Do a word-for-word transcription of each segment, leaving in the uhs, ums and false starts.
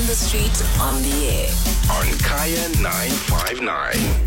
the street, on the air. On Kaya nine five nine.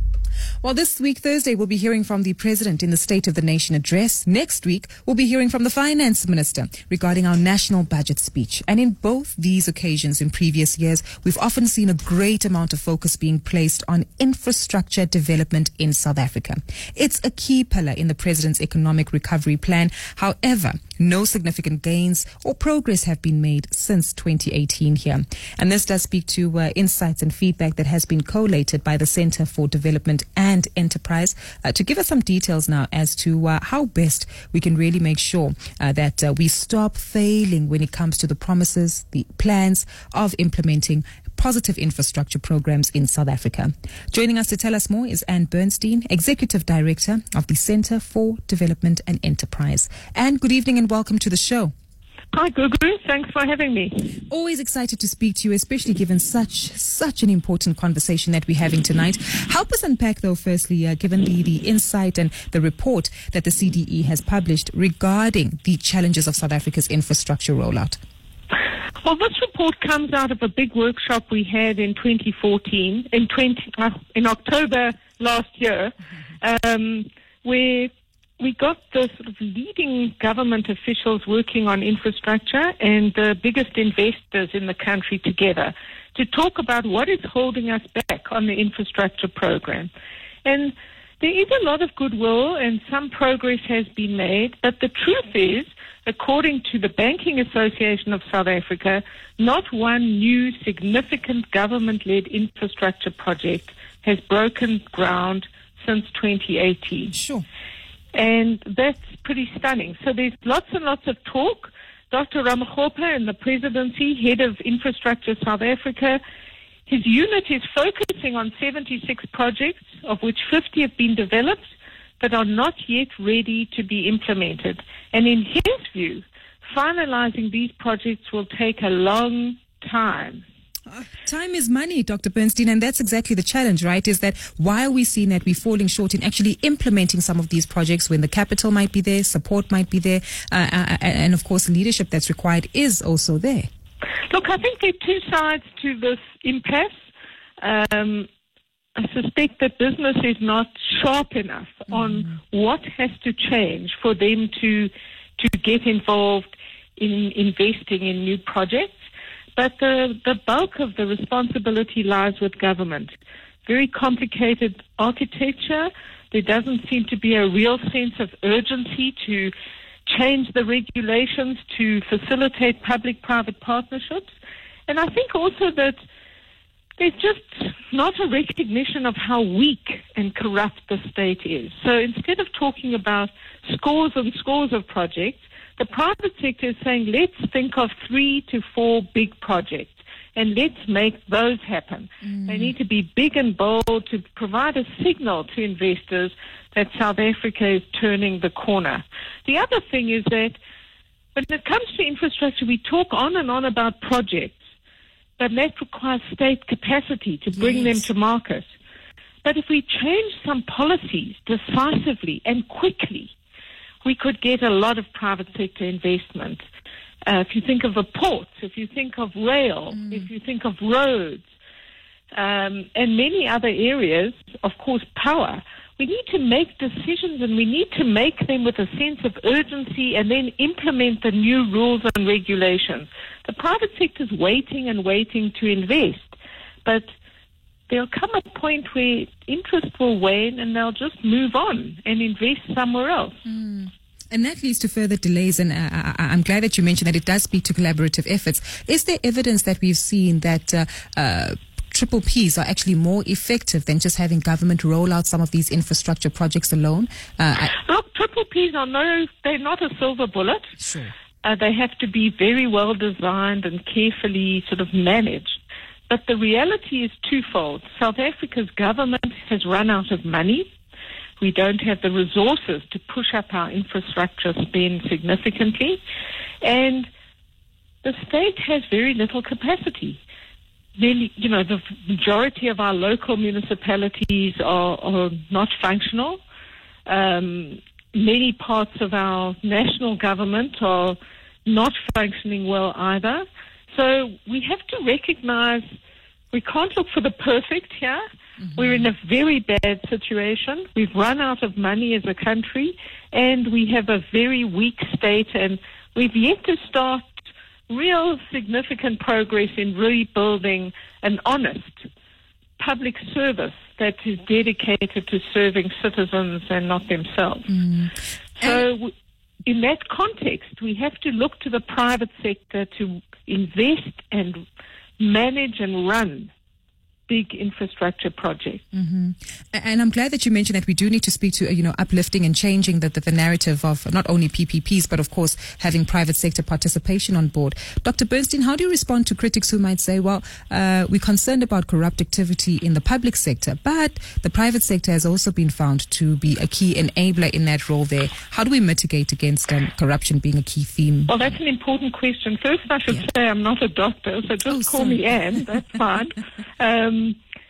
Well, this week, Thursday, we'll be hearing from the President in the State of the Nation address. Next week, we'll be hearing from the Finance Minister regarding our national budget speech. And in both these occasions in previous years, we've often seen a great amount of focus being placed on infrastructure development in South Africa. It's a key pillar in the President's economic recovery plan. However, no significant gains or progress have been made since twenty eighteen here. And this does speak to uh, insights and feedback that has been collated by the Centre for Development and Enterprise uh, to give us some details now as to uh, how best we can really make sure uh, that uh, we stop failing when it comes to the promises, the plans of implementing positive infrastructure programs in South Africa. Joining us to tell us more is Anne Bernstein, Executive Director of the Centre for Development and Enterprise. Anne, good evening and welcome to the show. Hi, Gugu. Thanks for having me. Always excited to speak to you, especially given such such an important conversation that we're having tonight. Help us unpack, though, firstly, uh, given the, the insight and the report that the C D E has published regarding the challenges of South Africa's infrastructure rollout. Well, this report comes out of a big workshop we had in twenty fourteen, in, twenty, uh, in October last year, um, where we got the sort of leading government officials working on infrastructure and the biggest investors in the country together to talk about what is holding us back on the infrastructure program. And there is a lot of goodwill and some progress has been made, but the truth is, according to the Banking Association of South Africa, not one new significant government-led infrastructure project has broken ground since twenty eighteen. Sure. And that's pretty stunning. So there's lots and lots of talk. Doctor Ramokgopa in the presidency, head of Infrastructure South Africa, his unit is focusing on seventy-six projects, of which fifty have been developed, but are not yet ready to be implemented. And in his view, finalizing these projects will take a long time. Uh, time is money, Doctor Bernstein, and that's exactly the challenge, right? Is that while we've seen that we're falling short in actually implementing some of these projects when the capital might be there, support might be there, uh, uh, and of course leadership that's required is also there. Look, I think there are two sides to this impasse. Um, I suspect that business is not sharp enough mm. on what has to change for them to to get involved in investing in new projects. But the, the bulk of the responsibility lies with government. Very complicated architecture. There doesn't seem to be a real sense of urgency to change the regulations to facilitate public-private partnerships. And I think also that there's just not a recognition of how weak and corrupt the state is. So instead of talking about scores and scores of projects, the private sector is saying, let's think of three to four big projects and let's make those happen. Mm. They need to be big and bold to provide a signal to investors that South Africa is turning the corner. The other thing is that when it comes to infrastructure, we talk on and on about projects, but that requires state capacity to bring yes. them to market. But if we change some policies decisively and quickly, we could get a lot of private sector investment. Uh, if you think of the ports, if you think of rail, mm. if you think of roads, um, and many other areas, of course, power, we need to make decisions and we need to make them with a sense of urgency and then implement the new rules and regulations. The private sector is waiting and waiting to invest, but there'll come a point where interest will wane and they'll just move on and invest somewhere else. Mm. And that leads to further delays, and uh, I, I'm glad that you mentioned that it does speak to collaborative efforts. Is there evidence that we've seen that uh, uh, triple Ps are actually more effective than just having government roll out some of these infrastructure projects alone? Uh, I- Look, triple Ps are no, they're not a silver bullet. Sure. Uh, they have to be very well designed and carefully sort of managed. But the reality is twofold. South Africa's government has run out of money. We don't have the resources to push up our infrastructure spend significantly. And the state has very little capacity. Nearly, you know, the majority of our local municipalities are, are not functional. Um, many parts of our national government are not functioning well either. So we have to recognize we can't look for the perfect here. Mm-hmm. We're in a very bad situation. We've run out of money as a country, and we have a very weak state, and we've yet to start real significant progress in rebuilding an honest public service that is dedicated to serving citizens and not themselves. Mm. So w- in that context, we have to look to the private sector to invest and manage and run big infrastructure projects. Mm-hmm. And I'm glad that you mentioned that we do need to speak to, you know, uplifting and changing the, the, the narrative of not only P P Ps, but of course having private sector participation on board. Doctor Bernstein, how do you respond to critics who might say, well, uh, we're concerned about corrupt activity in the public sector, but the private sector has also been found to be a key enabler in that role there. How do we mitigate against um, corruption being a key theme? Well, that's an important question. First, I should yeah. say I'm not a doctor, so just oh, call sorry. me Anne. That's fine. Um,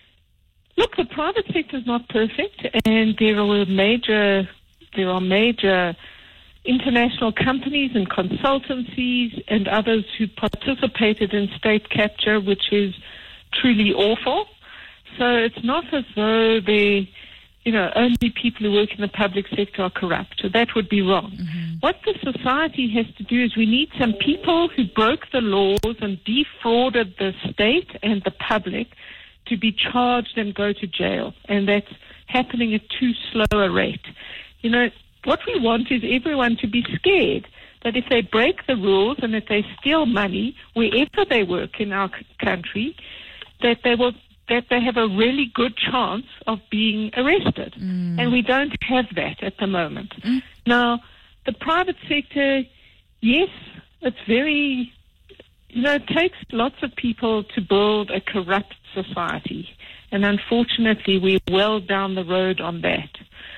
Look, the private sector is not perfect, and there are major, there are major international companies and consultancies and others who participated in state capture, which is truly awful. So it's not as though they, you know, only people who work in the public sector are corrupt. So that would be wrong. Mm-hmm. What the society has to do is we need some people who broke the laws and defrauded the state and the public to be charged and go to jail, and that's happening at too slow a rate. You know, what we want is everyone to be scared that if they break the rules and if they steal money wherever they work in our c- country, that they will that they have a really good chance of being arrested. Mm. And we don't have that at the moment. Mm. Now, the private sector, yes, it's very, you know, it takes lots of people to build a corrupt society, and unfortunately we're well down the road on that.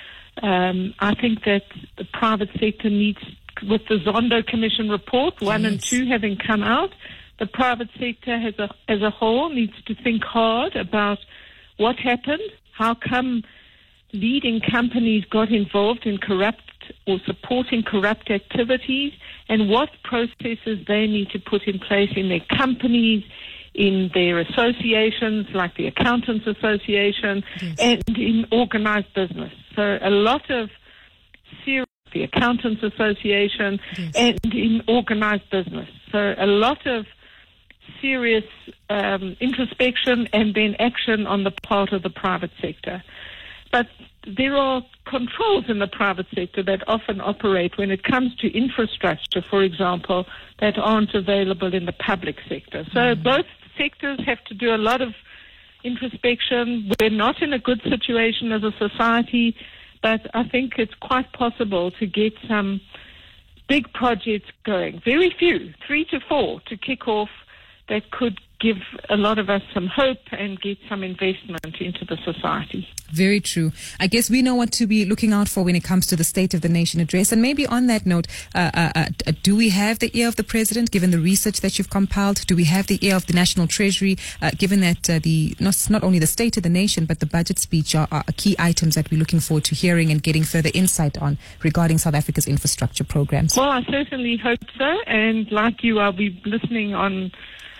Um, I think that the private sector needs, with the Zondo Commission report, one yes. and two having come out, the private sector as a, as a whole needs to think hard about what happened, how come leading companies got involved in corrupt or supporting corrupt activities, and what processes they need to put in place in their companies, in their associations like the Accountants Association, yes. and in organized business. So a lot of serious, the Accountants Association, yes. and in organized business. So a lot of serious um, introspection and then action on the part of the private sector. But there are controls in the private sector that often operate when it comes to infrastructure, for example, that aren't available in the public sector. So mm. both sectors have to do a lot of introspection. We're not in a good situation as a society, but I think it's quite possible to get some big projects going. Very few, three to four to kick off, that could give a lot of us some hope and get some investment into the society. Very true. I guess we know what to be looking out for when it comes to the State of the Nation address. And maybe on that note, uh, uh, uh, do we have the ear of the President, given the research that you've compiled? Do we have the ear of the National Treasury, uh, given that uh, the not, not only the State of the Nation, but the budget speech are, are key items that we're looking forward to hearing and getting further insight on regarding South Africa's infrastructure programs? Well, I certainly hope so. And like you, I'll be listening on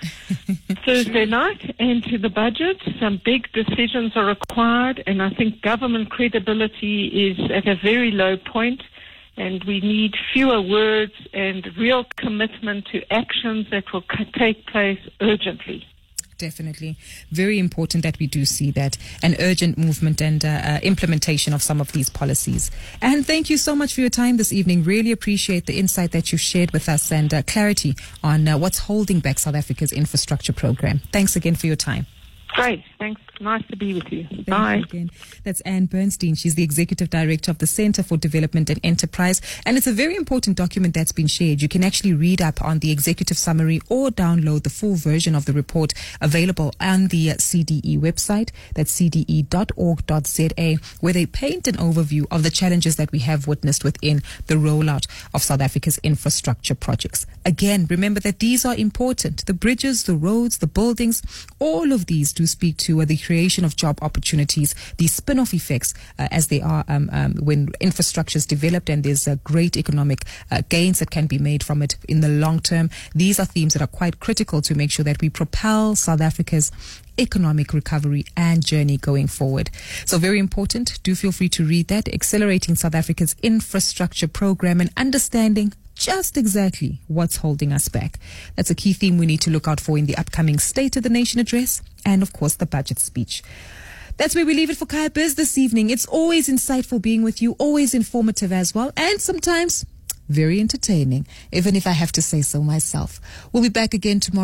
Thursday night and to the budget. Some big decisions are required, and I think government credibility is at a very low point, and we need fewer words and real commitment to actions that will c- take place urgently. Definitely. Very important that we do see that, an urgent movement and uh, uh, implementation of some of these policies. And thank you so much for your time this evening. Really appreciate the insight that you shared with us and uh, clarity on uh, what's holding back South Africa's infrastructure program. Thanks again for your time. Great. Thanks. Nice to be with you. Thank Bye. you again. That's Anne Bernstein. She's the Executive Director of the Center for Development and Enterprise. And it's a very important document that's been shared. You can actually read up on the executive summary or download the full version of the report available on the C D E website. That's c d e dot org dot z a, where they paint an overview of the challenges that we have witnessed within the rollout of South Africa's infrastructure projects. Again, remember that these are important. The bridges, the roads, the buildings, all of these do speak to uh, the creation of job opportunities, the spin-off effects uh, as they are um, um, when infrastructure is developed and there's uh, great economic uh, gains that can be made from it in the long term. These are themes that are quite critical to make sure that we propel South Africa's economic recovery and journey going forward. So very important. Do feel free to read that. Accelerating South Africa's infrastructure program and understanding just exactly what's holding us back. That's a key theme we need to look out for in the upcoming State of the Nation address and, of course, the budget speech. That's where we leave it for Kaya Biz this evening. It's always insightful being with you, always informative as well, and sometimes very entertaining, even if I have to say so myself. We'll be back again tomorrow.